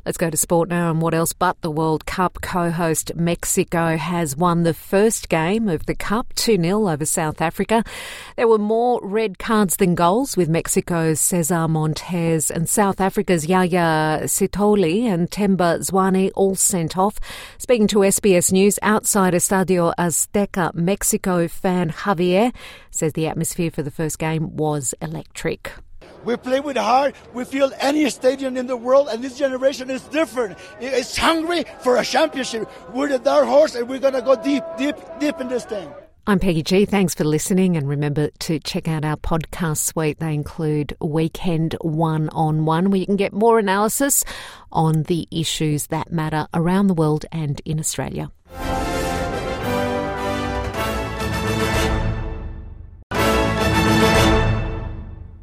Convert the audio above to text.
Let's go to sport now, and what else but the World Cup. Co-host Mexico has won the first game of the Cup 2-0 over South Africa. There were more red cards than goals, with Mexico's Cesar Montes and South Africa's Yaya Sithole and Themba Zwane all sent off. Speaking to SBS News outside Estadio Azteca, Mexico fan Javier says the atmosphere for the first game was electric. We play with heart. We feel any stadium in the world, and this generation is different. It's hungry for a championship. We're the dark horse, and we're going to go deep in this thing. I'm Peggy G. Thanks for listening, and remember to check out our podcast suite. They include Weekend One-on-One, where you can get more analysis on the issues that matter around the world and in Australia.